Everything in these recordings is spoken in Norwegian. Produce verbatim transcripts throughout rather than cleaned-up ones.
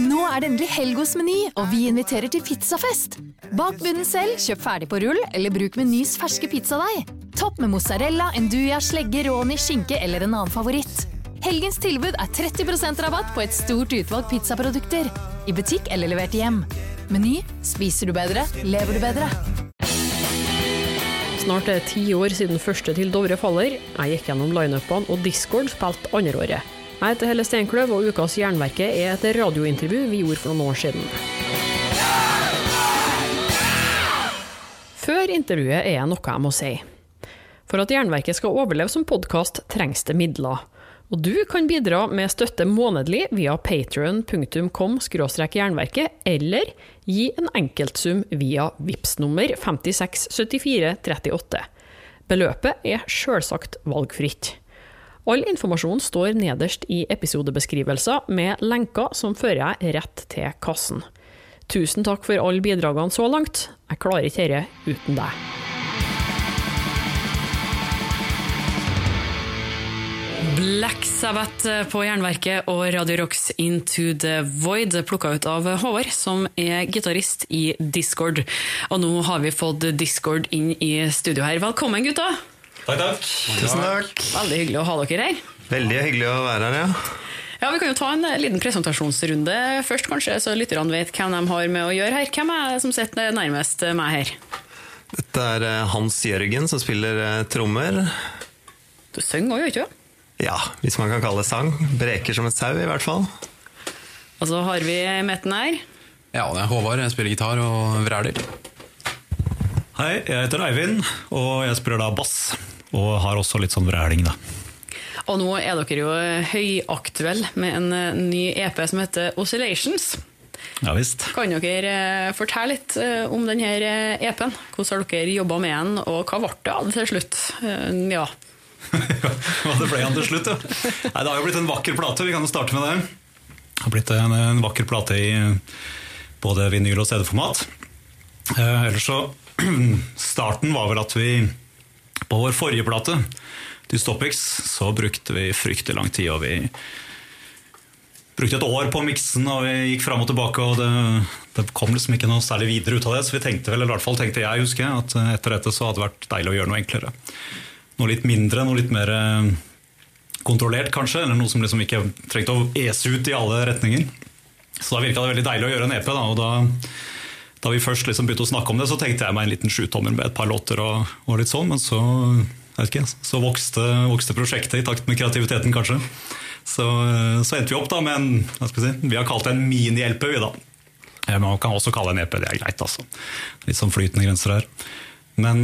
Nå er det endelig helg hos Meny, og vi inviterer til pizzafest. Bak bunnen selv, kjøp ferdig på rull, eller bruk Menys ferske pizzadeig. Topp med mozzarella, enduja, slegge, råni, skinke eller en annen favoritt. Helgens tilbud er tretti prosent rabatt på et stort utvalg pizzaprodukter. I butikk eller levert hjem. Meny, spiser du bedre, lever du bedre. Snart er det ti år siden første til Dovre faller. Jeg gikk gjennom line-upene, og Discord spilte andre året. Jeg heter Helle Steinkløv, og Ukas Jernverket er et radiointervju vi gjorde for noen år siden. Før intervjuet er jeg noe jeg må si. For at Jernverket skal overleve som podcast, trengs det midler. Og du kan bidra med støtte månedlig via patreon punktum com skråstrek jernverket, eller gi en enkeltsum via Vipps-nummer fem seks syv fire tre åtte. Beløpet er selvsagt valgfritt. All informasjon står nederst i episodebeskrivelser med lenker som fører jeg rett til kassen. Tusen takk for alle bidragene så langt. Jeg klarer ikke dette uten deg. Black Sabbath på Jernverket og Radio Rocks Into the Void, plukket ut av Håvard, som er gitarist i Discord. Og nå har vi fått Discord inn i studio her. Velkommen, gutta! Takk, takk. Tusen takk. Veldig hyggelig å ha dere her. Veldig hyggelig å være her, ja. Ja, vi kan jo ta en liten presentasjonsrunde først, kanskje, så lytterne vet hvem de har med å gjøre her. Hvem er det som sitter nærmest meg her? Dette er Hans Jørgen, som spiller trommer. Du synger også, ikke du? Ja, hvis man kan kalle det sang. Breker som et sau, i hvert fall. Og så har vi Metten her. Ja, det er Håvard. Jeg spiller gitar og vræler. Hei, jeg heter Eivind, og jeg spiller da bass. Og har også litt sånn vræling, da. Og nå er dere jo høyaktuell med en ny E P som heter Oscillations. Ja, visst. Kan dere fortelle litt om denne E P-en? Hvordan har dere jobbet med den, og hva ble det av det til slutt? Ja. Hva det ble han til slutt, ja. Nei, det har jo blitt en vakker plate, vi kan jo starte med det. Det har blitt en, en vakker plate i både vinyl og C D-format. Eh, ellers så, starten var vel at vi på vår forrige plate, Dystopix, så brukte vi fryktelig lang tid, og vi brukte et år på miksen, og vi gikk frem og tilbake, og det, det kom liksom ikke noe særlig videre ut av det, så vi tenkte vel, eller i hvert fall tenkte jeg, husker jeg, at etter dette så hadde det vært deilig å gjøre noe enklere. Noe litt mindre, noe litt mer kontrollert kanskje, eller noe som liksom ikke trengte å ese ut i alle retninger. Så da virket det veldig deilig å gjøre en E P, da, og da, da vi først liksom begynte å snakke om det, så tenkte jeg meg en liten sjutommer med et par låter og, og litt sånn, men så, jeg vet ikke, så vokste, vokste prosjektet i takt med kreativiteten kanskje. Så, så endte vi opp da med en, hva skal vi si, vi har kalt det en mini-L P vi da. Men man kan også kalle det en E P, det er greit altså. Litt sånn flytende grenser her. Men...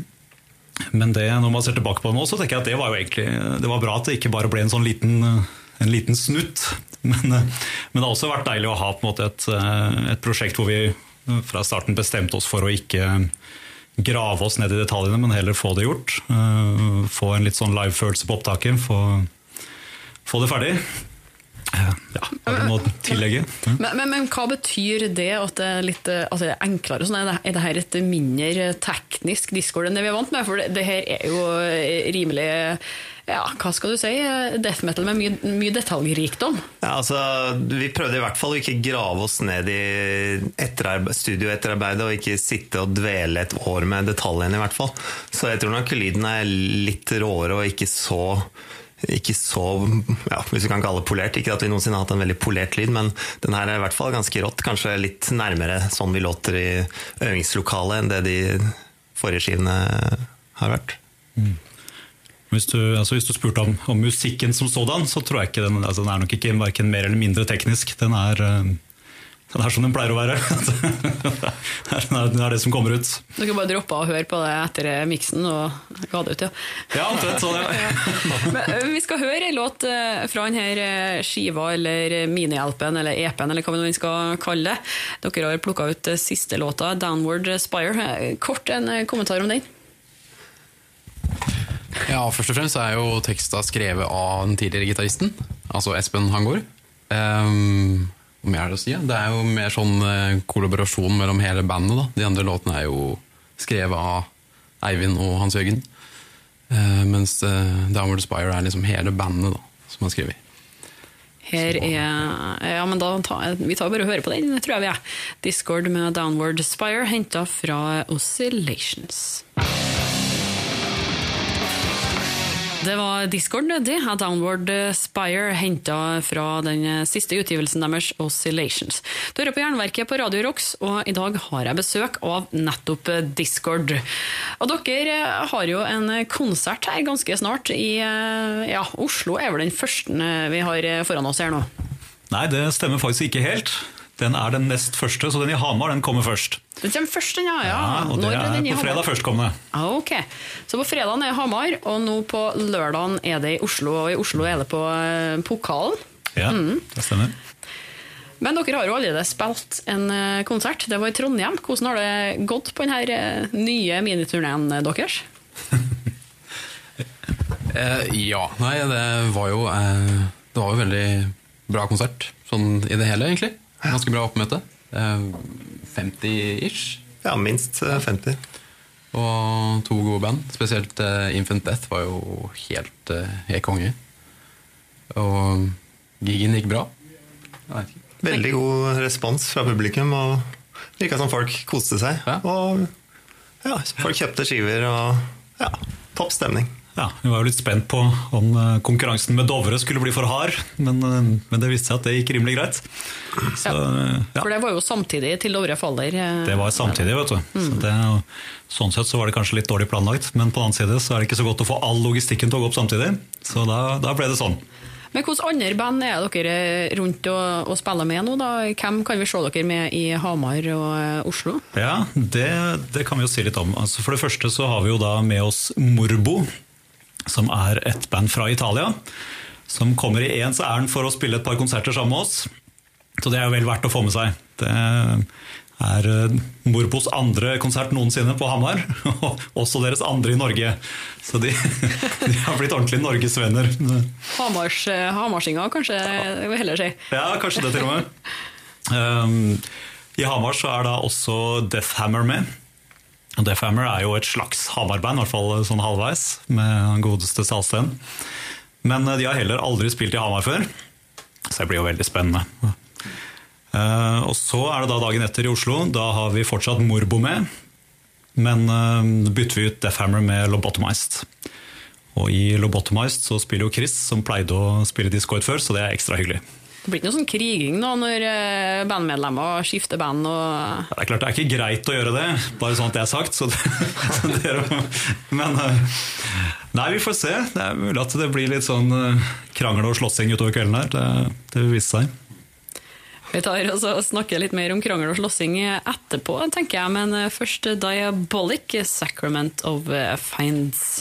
Men det, når man ser tilbake på det nå, så tenker jeg at det var jo egentlig, det var bra at det ikke bare ble en sånn liten, en liten snutt. Men, men det har også vært deilig å ha på en måte et, et prosjekt hvor vi fra starten bestemte oss for å ikke grave oss ned i detaljene, men heller få det gjort. Få en litt sånn live-følelse på opptaket, få, få det ferdig. Ja, har du noe tillegge? Ja. Men, men, men hva betyr det at det er litt altså, enklere? Sånn, er, det, er det her et mindre teknisk Discord enn det vi er vant med? For det, det her er jo rimelig, ja, hva skal du si, death metal med mye, mye detaljrikdom. Ja, altså, vi prøvde i hvert fall å ikke grave oss ned i etterarbeid, studioetterarbeidet og ikke sitte og dvele et år med detaljene i hvert fall. Så jeg tror nok lyden er litt råere og ikke så... ikke så, ja, hvis vi kan kalle det polert, ikke at vi noensinne har hatt en veldig polert lyd, men den her er i hvert fall ganske rått, kanskje litt nærmere sånn vi låter i øvingslokalet enn det de forrige skivene har vært. Mm. Hvis, du, altså hvis du spurte om, om musikken som sådan, så tror jeg ikke den, altså den er nok ikke hverken mer eller mindre teknisk, den er, den er som den pleier å være. Det er det som kommer ut. Du kan bare droppe å høre på det etter miksen og ga det ut, ja. Ja, omtrent sånn, ja. Men vi skal høre en låt fra denne skiva, eller mini-alpen, eller E P-en, eller hva vi skal kalle det. Dere har plukket ut siste låta, Downward Spire. Kort en kommentar om den. Ja, først og fremst er jo teksten skrevet av den tidligere gitaristen, altså Espen Hangård. Um, Hva er det å si? Det er jo mer sånn kollaborasjon mellom hele bandet da. De andre låtene er jo skrevet av Eivind og Hans Jørgen, uh, mens uh, Downward Spire er liksom hele bandet da, som har skrevet. Her er, ja, men da ta, vi tar bare og hører på den, tror jeg vi er. Discord med Downward Spire, hentet fra Oscillations. Det var Discord, det er Downward Spire, hentet fra den siste utgivelsen deres, Oscillations. Du hører på Jernverket på Radio Rocks, og i dag har jeg besøk av nettopp Discord. Og dere har jo en konsert her ganske snart i ja, Oslo, er vel den første vi har foran oss her nå? Nei, det stemmer faktisk ikke helt. Den er den nest første, så den i Hamar, den kommer først. Den kommer først, den, ja. ja. Ja, og det er, er på fredag førstkommende. Ah, ok. Så på fredagen er Hamar, og nå på lørdagen er det i Oslo, og i Oslo er det på uh, Pokalen. Ja, mm. det stemmer. Men dere har jo allerede spilt en uh, konsert. Det var i Trondheim. Hvordan har det gått på denne uh, nye miniturneen deres? eh, ja, nei, det var jo eh, det var jo veldig bra konsert, sånn i det hele egentlig. Ganske bra oppmøte. femti-ish. Ja, minst femti. Og to gode band. Spesielt uh, Infant Death var jo helt, uh, helt konge. Og gigen gikk bra. Veldig god respons fra publikum, og virket som folk koste seg. Ja. Og ja, folk kjøpte skiver, og ja, topp stemning. Ja, vi var jo litt spent på om konkurransen med Dovre skulle bli for hard, men, men det viste seg at det gikk rimelig greit. Så, ja. For det var jo samtidig til Dovre faller. Det var samtidig, vet du. Mm. Så det, sånn sett så var det kanskje litt dårlig planlagt, men på den annen side så er det ikke så godt å få all logistikken til å gå opp samtidig, så da, da ble det sånn. Men hvilke andre band er dere rundt og, og spiller med nå da? Hvem kan vi se dere med i Hamar og Oslo? Ja, det, det kan vi jo si litt om. Altså for det første så har vi jo da med oss Morbo, som er et band fra Italia, som kommer i ens ærend for å spille et par konserter sammen med oss. Så det er jo vel verdt å få med seg. Det er Morbos andre konsert noensinne på Hamar, og også deres andre i Norge. Så de, de har blitt ordentlig norgesvenner. Hamars, Hamarsinga, kanskje jeg vil heller si. Ja, kanskje det til og med. Um, I Hamar så er da også Deathhammer med. Deathhammer er jo et slags Hamar-band, i hvert fall sånn halvveis, med godeste Salsten. Men de har heller aldri spilt i Hamar før, så det blir jo veldig spennende. Uh, og så er det da dagen etter i Oslo, da har vi fortsatt Morbo med, men uh, bytter vi ut Deathhammer med Lobotomized. Og i Lobotomized så spiller jo Chris, som pleide å spille Discord før, så det er ekstra hyggelig. Det blir ikke noe sånn kriging da, når bandmedlemmer skifter band og... Ja, det er klart det er ikke greit å gjøre det, bare sånn at det er sagt. Så det, så det er, men nei, vi får se. Det er mulig at det blir litt sånn krangel og slåssing utover kvelden her. Det, det vil vise seg. Vi tar og snakker litt mer om krangel og slåssing etterpå, tenker jeg. Men først Diabolic, Sacrament of Finds.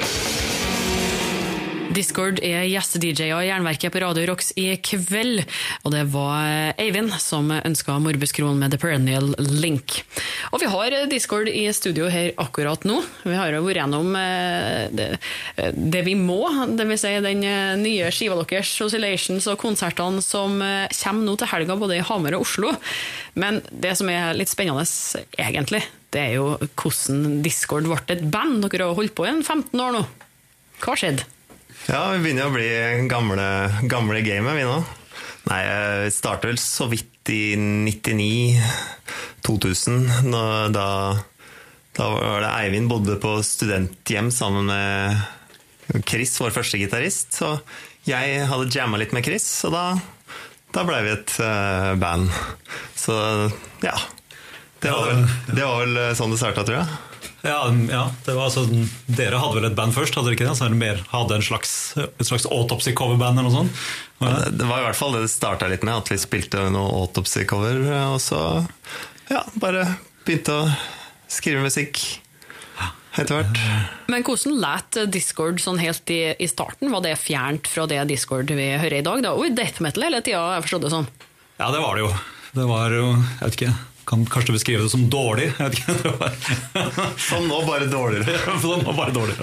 Discord er gjeste-D J av Jernverket på Radio Rocks i kveld, og det var Eivind som ønsket Morbus Kron med The Perennial Link. Og vi har Discord i studio her akkurat nå. Vi har jo vært gjennom det, det vi må, det vil si den nye skiva deres, Oscillations og konsertene som kommer nå til helga både i Hamar og Oslo. Men det som er litt spennende egentlig, det er jo hvordan Discord ble et band. Dere har holdt på i femten år nå. Hva skjedde? Ja, vi begynner å bli gamle, gamle gamet, vi nå. Nei, jeg startet vel så vidt i nittini to tusen, da, da var det Eivind bodde på studenthjem sammen med Chris, vår første gitarist. Så jeg hadde jammet litt med Chris, og da, da ble vi et uh, band. Så ja, det var, vel, det var vel sånn det startet, tror jeg. Ja, ja, det var altså, dere hadde vel et band først, hadde dere ikke det? Så mer hadde en slags, et slags autopsy-coverband eller noe sånt? Ja, det, det var i hvert fall det det startet litt med, at vi spilte noe autopsy-cover, og så ja, bare begynte å skrive musikk etter hvert. Men hvordan lät Discord sånn helt i, i starten? Var det fjernt fra det Discord vi hører i dag? Da? Og i death metal hele tiden, jeg forstod det sånn. Ja, det var det jo. Det var jo, jeg vet ikke... kan kanskje beskrive det som dårlig. Jeg vet ikke, det var... Som nå bare dårligere. Som nå bare dårligere.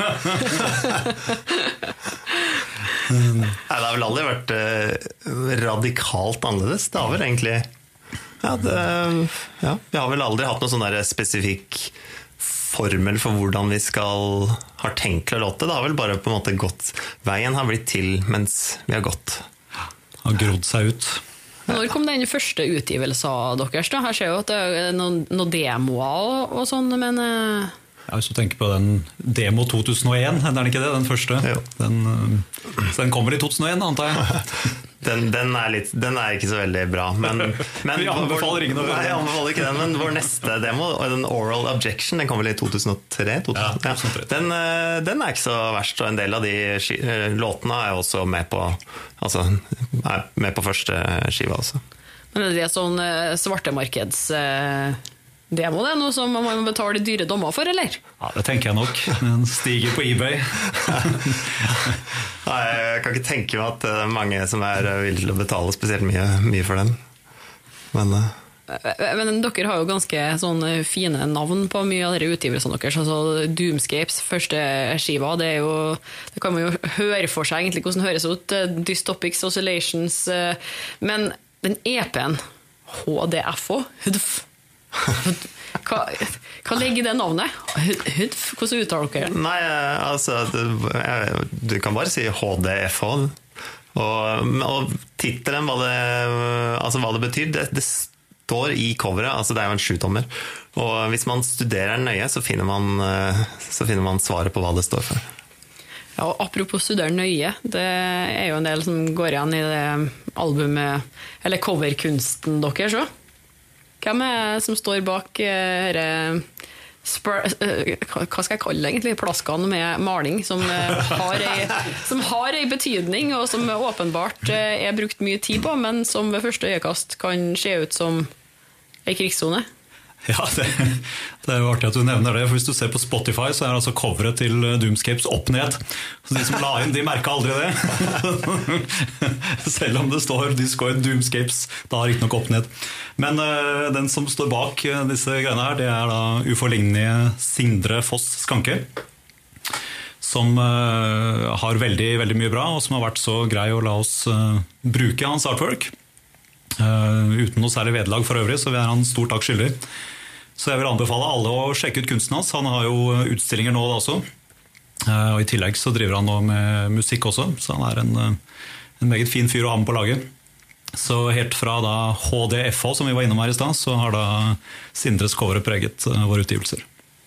Nei, det har vel aldri vært eh, radikalt annerledes. Det har vel egentlig... Ja, det, ja, vi har vel aldri hatt noen sånn der spesifikk formel for hvordan vi skal ha tenkt å låte. Det har vel bare på en måte gått... Veien har blitt til mens vi har gått. har grodd seg ut. Når kom den første utgivelsen deres da? Her ser jeg jo at det er noen, noen demoer og, og sånn, men... Ja, hvis du tenker på den demo to tusen og en, er den ikke det, den første? Den, så den kommer i to tusen og en, antar jeg. Den, den, er litt, den er ikke så veldig bra, men, men vi anbefaler ingen å nei, jeg anbefaler ikke den, men vår neste demo, den Oral Objection, den kom vel i to tusen og tre? to tusen, ja, to tusen og tre. Den, den er ikke så verst, og en del av de låtene er også med på, altså, er med på første skiva også. Men er det sånn svartemarkeds... Demo, det er noe som man må betale dyre dommer for, eller? Ja, det tenker jeg nok. Den stiger på eBay. Nei, jeg kan ikke tenke meg at det er mange som er villige til å betale spesielt mye, mye for den. Men, uh... Men dere har jo ganske sånn fine navn på mye av dere utgivelsene deres. Altså Doomscapes, første skiva, det er jo, det kan man jo høre for seg egentlig hvordan det høres ut. Dystopics, Oscillations. Men den E P-en, H D F O, H D F, Hva, hva legger i det navnet? Hudf? Hvordan uttaler dere det? Nei, altså du, du kan bare si H D F H. Og, og titelen, hva det, altså hva det betyr, det, det står i coveret. Altså det er jo en sjutommer. Og hvis man studerer den nøye, så finner man, så finner man svaret på hva det står for. Ja, og apropos studere nøye, det er jo en del som går igjen i det albumet, eller coverkunsten deres også. Hvem er det som står bak uh, spør, uh, hva skal jeg kalle det egentlig? Plaskene med maling som, uh, har ei, som har en betydning, og som åpenbart uh, er brukt mye tid på, men som ved første øyekast kan se ut som en krigszone? Ja, det, det er jo artig at du nevner det, for hvis du ser på Spotify så er altså coveret til Doomscapes opp ned. Så de som la inn, de merket aldri det. Selv om det står Discord Doomscapes, da er ikke nok opp ned. Men uh, den som står bak uh, disse greiene her, det er da uforlignelige Sindre Foss Skanke, som uh, har veldig, veldig mye bra, og som har vært så grei å la oss uh, bruke hans artwork. Uh, uten noe særlig vedlag for øvrig, så vi er han stor takk skyldig. Så jeg vil anbefale alle å sjekke ut kunsten hans. Han har jo utstillinger nå da også, uh, og i tillegg så driver han nå med musikk også, så han er en, en meget fin fyr å ha med på laget. Så helt fra da H D F H, som vi var innom her i sted, så har da Sindres cover preget uh, våre utgivelser.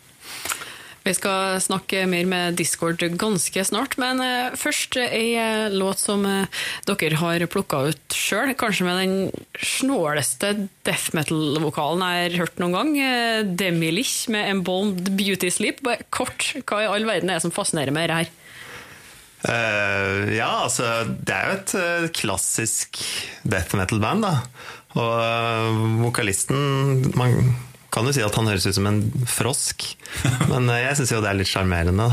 Vi skal snakke mer med Discord ganske snart, men først en låt som dere har plukket ut selv, kanskje med den snåleste death metal-vokalen jeg har hørt noen gang, Demilich med Embalmed Beauty Sleep. Kort, hva i all verden er det som fascinerer med det her? Uh, ja, altså det er jo et uh, klassisk death metal-band da, og uh, vokalisten, man kan jo si at han høres ut som en frosk, men jeg synes jo det er litt charmerende.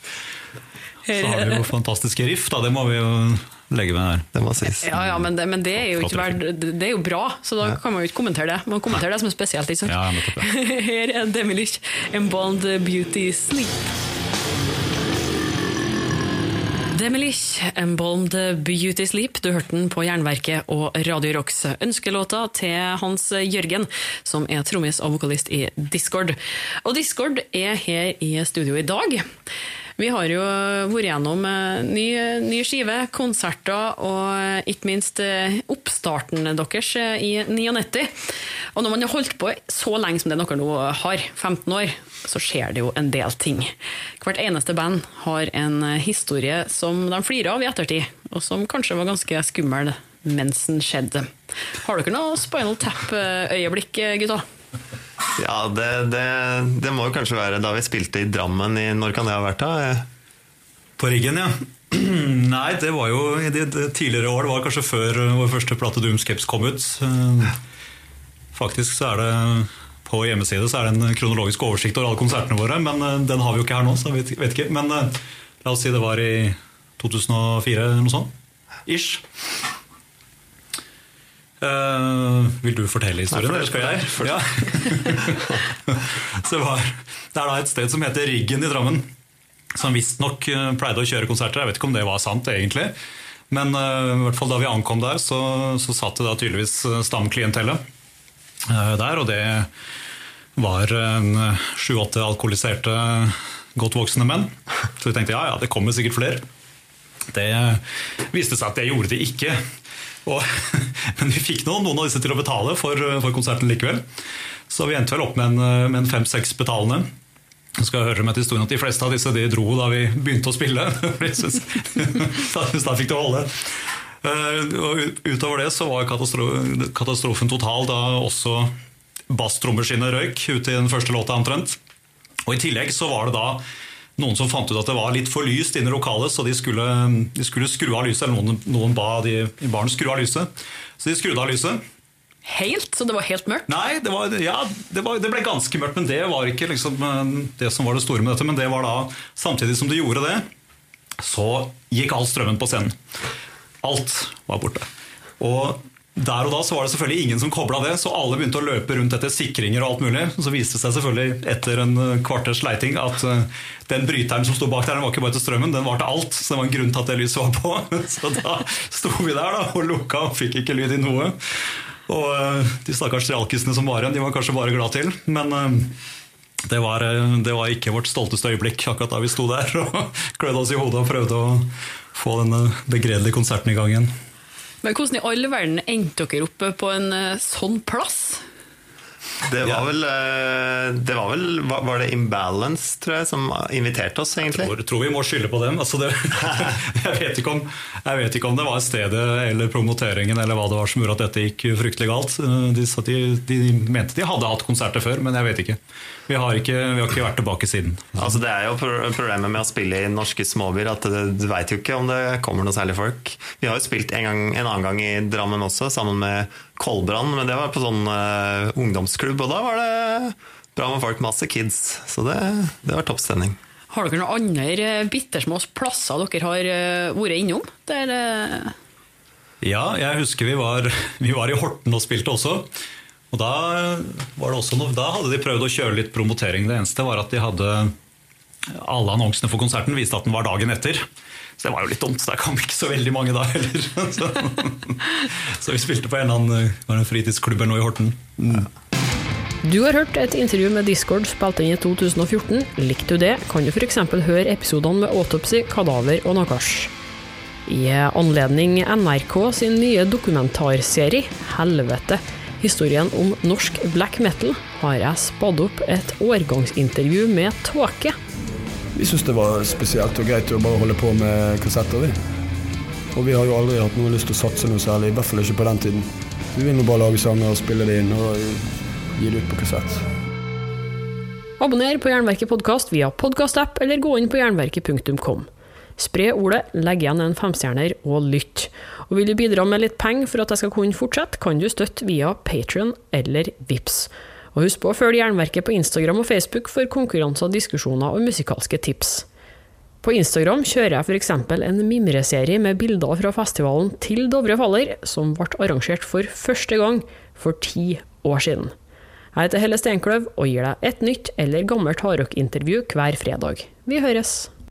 Så har vi jo fantastiske riff, da, det må vi jo legge med her. Det må sies. Ja, ja, men det, men det er jo ikke verd, det er jo bra, så da kan man jo ikke kommentere det. Man kommenterer det som er spesielt, ikke sant? Ja, nettopp, ja. Her er Demilich, Embalmed Beauty Sleep. Demilich, Embalmed Beauty Sleep. Du hørte den på Jernverket og Radio Rocks. Ønskelåta til Hans Jørgen, som er trommis og vokalist i Discord. Og Discord er her i studio i dag. Vi har jo vært gjennom ny, ny skive, konserter og ikke minst oppstarten deres i nitti. Og når man har holdt på så lenge som det dere nå har, femten år, så skjer det jo en del ting. Hvert eneste band har en historie som de flirer av i ettertid, og som kanskje var ganske skummel mens den skjedde. Har dere noe Spinal Tap-øyeblikk, gutta? Ja, det, det, det må jo kanskje være da vi spilte i Drammen i, når kan det ha vært da? På Riggen, ja. Nei, det var jo i det, det tidligere år, det var kanskje før vår første plate Doomscapes kom ut. Faktisk så er det på hjemmeside så er det en kronologisk oversikt over alle konsertene våre, men den har vi jo ikke her nå, så jeg vet, vet ikke. Men la oss si det var i to tusen og fire eller noe sånt, ish. Uh, vil du fortelle historien, eller skal jeg? Ja. Så det, var, det er da et sted som heter Riggen i Drammen, som visst nok pleide å kjøre konserter. Jeg vet ikke om det var sant egentlig, men uh, i hvert fall da vi ankom der, så, så satt det da tydeligvis stamklientellet uh, der, og det var en sju-åtte alkoholiserte, godt voksne menn. Så vi tenkte, ja, ja, det kommer sikkert flere. Det viste seg at det gjorde det ikke. Og, men vi fikk noen, noen av disse til å betale for, for konserten likevel. Så vi endte vel opp med en, med en fem-seks betalende. Jeg skal høre med til historien at de fleste av disse de dro da vi begynte å spille. Da fikk det holde. Og utover det så var katastrofen, katastrofen total da også basstrommeskinnet røyk ut i den første låta omtrent. Og i tillegg så var det da noen som fant ut at det var litt for lyst inne i lokalet, så de skulle, de skulle skru av lyset, eller noen, noen ba de i baren skru av lyset. Så de skrudde av lyset. Helt? Så det var helt mørkt? Nei, det, var, ja, det, var, det ble ganske mørkt, men det var ikke liksom det som var det store med dette. Men det var da, samtidig som de gjorde det, så gikk all strømmen på scenen. Alt var borte. Og der og da så var det selvfølgelig ingen som koblet det, så alle begynte å løpe rundt etter sikringer og alt mulig. Så viste det seg selvfølgelig etter en kvarters leiting at den bryteren som stod bak der, den var ikke bare til strømmen, den var til alt. Så det var en grunn til at det lyset var på. Så da sto vi der da, og lukka og fikk ikke lyd i noe. Og de stakkars trialkisene som var igjen, de var kanskje bare glad til. Men det var, det var ikke vårt stolteste øyeblikk akkurat da vi sto der og klødde oss i hodet og prøvde å få denne begredelige konserten i gang igjen. Men hvordan i alle verden endte dere oppe på en sånn plass? Det var vel, det var vel var det Imbalance, tror jeg, som inviterte oss egentlig? Jeg tror, tror vi må skylde på dem. Altså det, jeg, vet ikke om, jeg vet ikke om det var stedet eller promoteringen eller hva det var som gjorde at dette gikk fryktelig galt. De, de, de mente de hadde hatt konserter før, men jeg vet ikke. Vi har ikke, vi har ikke vært tilbake siden. Altså det er jo problemet med å spille i norske småbyer, at du vet jo ikke om det kommer noe særlig folk. Vi har jo spilt en, gang, en annen gang i Drammen også, sammen med Kolbrand, men det var på sånn uh, ungdomsklubb, og da var det bra med folk, masse kids, så det, det var toppstemning. Har dere noen andre bittersmå plasser dere har vært innom? Der, uh... Ja, jeg husker vi var, vi var i Horten og spilte også. Og da, var det også noe, da hadde de prøvd å kjøre litt promotering. Det eneste var at de hadde alle annonsene for konserten viste at den var dagen etter. Så det var jo litt dumt, så der kom ikke så veldig mange da heller. Så, så vi spilte på en eller annen fritidsklubb nå i Horten. Mm. Du har hørt et intervju med Discord spilt inn i to tusen og fjorten. Likte du det, kan du for eksempel høre episodene med Autopsy, Kadaver og Nakash. I anledning N R K sin nye dokumentarserie, Helvete, historien om norsk black metal, har jeg spadd opp et årgangsintervju med Tåke. Vi synes det var spesielt og greit å bare holde på med kassetter, vi. Og vi har jo aldri hatt noe lyst til å satse noe særlig, i hvert fall ikke på den tiden. Vi vil nå bare lage sanger og spille det inn og gi det ut på kassett. Abonner på Jernverket podcast via podcast-app eller gå inn på jernverket punktum com. Spre ordet, legg igjen en femstjerner og lytt. Og vil du bidra med litt penger for at jeg skal kunne fortsette, kan du støtte via Patreon eller Vips. Og husk på å følge Jernverket på Instagram og Facebook for konkurranser, diskusjoner og musikalske tips. På Instagram kjører jeg for eksempel en mimreserie med bilder fra festivalen Til Dovre Faller, som ble arrangert for første gang for ti år siden. Jeg heter Helle Steinkløv og gir deg et nytt eller gammelt hardrock-intervju hver fredag. Vi høres!